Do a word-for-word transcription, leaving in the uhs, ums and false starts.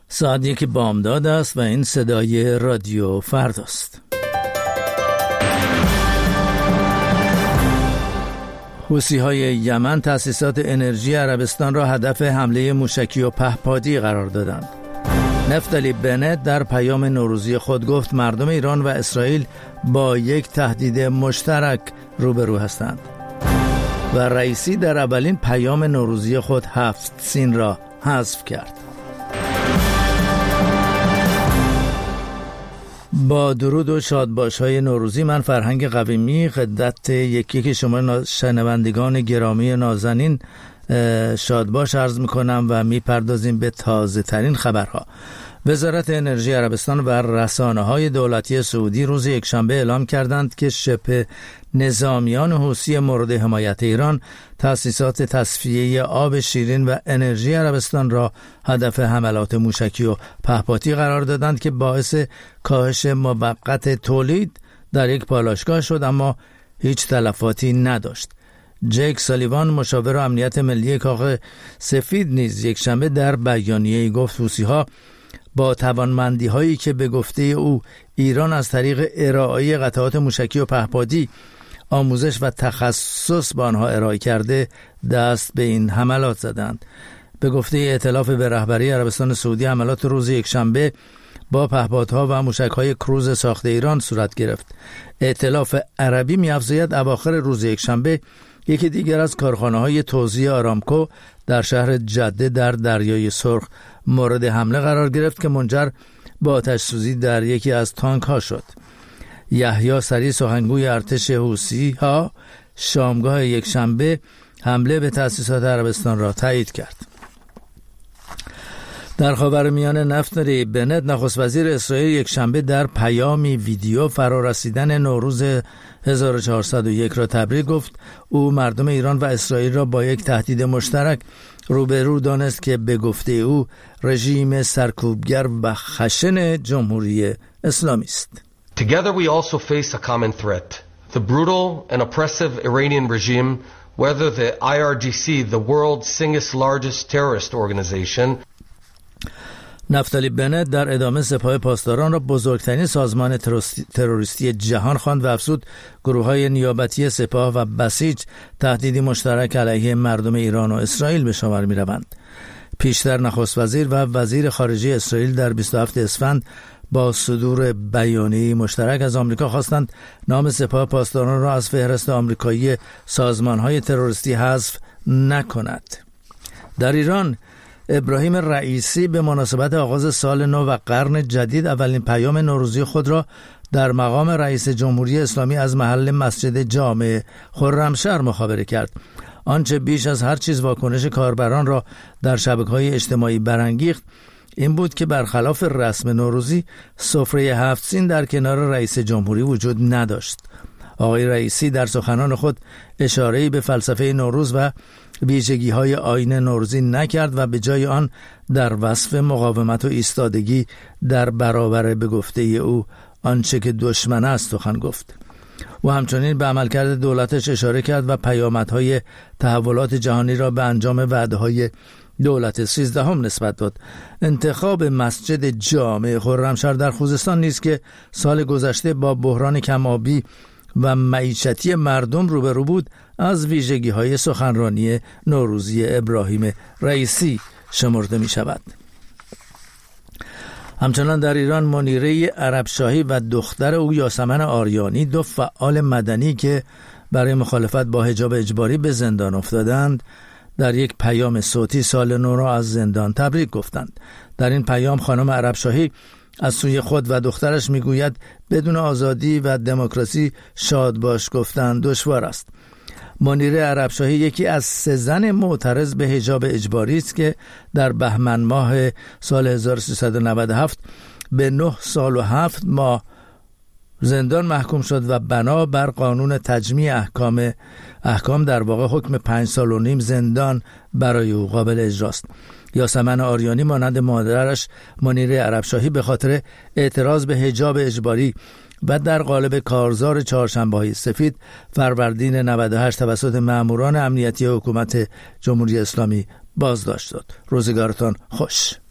ساعت یک بامداد است و این صدای رادیو فرداست. حوثی‌های یمن تأسیسات انرژی عربستان را هدف حمله موشکی و پهپادی قرار دادند. نفتالی بنت در پیام نوروزی خود گفت مردم ایران و اسرائیل با یک تهدید مشترک روبرو هستند. و رئیسی در اولین پیام نوروزی خود هفت سین را حذف کرد. با درود و شادباش‌های نوروزی، من فرهنگ قویمی خدمت یکی که شما شنوندگان گرامی نازنین شادباش عرض میکنم و میپردازیم به تازه ترین خبرها. وزارت انرژی عربستان و رسانه‌های دولتی سعودی روز یکشنبه اعلام کردند که شبه نظامیان حوثی مورد حمایت ایران تأسیسات تصفیه آب شیرین و انرژی عربستان را هدف حملات موشکی و پهپادی قرار دادند که باعث کاهش موقت تولید در یک پالایشگاه شد، اما هیچ تلفاتی نداشت. جیک سالیوان، مشاور امنیت ملی کاخ سفید، نیز یک شنبه در بیانیه‌ای گفت حوثی‌ها با توانمندی هایی که به گفته او ایران از طریق ارائه قطعات موشکی و پهپادی آموزش و تخصص با آنها ارائه کرده دست به این حملات زدند. به گفته ائتلاف به رهبری عربستان سعودی، حملات روز یکشنبه با پهپادها و موشک‌های کروز ساخته ایران صورت گرفت. ائتلاف عربی می‌افزاید اواخر روز یکشنبه یکی دیگر از کارخانه‌های توزیع آرامکو در شهر جده در دریای سرخ مورد حمله قرار گرفت که منجر به آتش‌سوزی در یکی از تانک‌ها شد. یحیی سری، سخنگوی ارتش حوثی‌ها، شامگاه یکشنبه حمله به تأسیسات عربستان را تایید کرد. در خاورمیانه، نفتالی بنت، نخست وزیر اسرائیل، یکشنبه در پیامی ویدیو فرارسیدن نوروز هزار و چهارصد و یک را تبریک گفت. او مردم ایران و اسرائیل را با یک تهدید مشترک روبرو دانست که به گفته او رژیم سرکوبگر و خشن جمهوری اسلامی است. Together we also face a common threat. The brutal and oppressive Iranian regime, whether the I R G C, the world's single largest terrorist organization. نفتالی بنت در ادامه سپاه پاسداران را بزرگترین سازمان تروریستی جهان خواند و افزود گروه‌های نیابتی سپاه و بسیج تهدیدی مشترک علیه مردم ایران و اسرائیل به شمار می‌روند. پیشتر نخست وزیر و وزیر خارجه اسرائیل در بیست و هفتم اسفند با صدور بیانیه‌ای مشترک از آمریکا خواستند نام سپاه پاسداران را از فهرست آمریکایی سازمان‌های تروریستی حذف نکند. در ایران، ابراهیم رئیسی به مناسبت آغاز سال نو و قرن جدید اولین پیام نوروزی خود را در مقام رئیس جمهوری اسلامی از محل مسجد جامع خرمشهر مخابره کرد. آنچه بیش از هر چیز واکنش کاربران را در شبکه‌های اجتماعی برانگیخت این بود که برخلاف رسم نوروزی، سفره هفت سین در کنار رئیس جمهوری وجود نداشت. آقای رئیسی در سخنان خود اشاره‌ای به فلسفه نوروز و ویژگی‌های آیین نوروزی نکرد و به جای آن در وصف مقاومت و ایستادگی در برابر به گفته او آنچه که دشمن است سخن گفت. و همچنین به عملکرد دولتش اشاره کرد و پیامدهای تحولات جهانی را به انجام وعده‌های دولت سیزدهم نسبت داد. انتخاب مسجد جامع خرمشهر در خوزستان نیز که سال گذشته با بحران کم‌آبی و معیشتی مردم روبرو بود، از ویژگی‌های سخنرانی نوروزی ابراهیم رئیسی شمرده می شود. همچنان در ایران، منیره عربشاهی و دختر او یاسمن آریانی، دو فعال مدنی که برای مخالفت با حجاب اجباری به زندان افتادند، در یک پیام صوتی سال نو را از زندان تبریک گفتند. در این پیام خانم عربشاهی از سوی خود و دخترش میگوید بدون آزادی و دموکراسی شاد باش گفتن دشوار است. منیره عربشاهی یکی از سه زن معترض به حجاب اجباری است که در بهمن ماه سال هزار و سیصد و نود و هفت به نه سال و هفت ماه زندان محکوم شد و بنا بر قانون تجمیع احکام احکام در واقع حکم پنج سال و نیم زندان برای او قابل اجراست. یاسمن آریانی مانند مادرش منیره عربشاهی به خاطر اعتراض به حجاب اجباری و در قالب کارزار چهارشنبه‌های سفید فروردین نود و هشت توسط ماموران امنیتی حکومت جمهوری اسلامی بازداشت شد. روزگارتان خوش.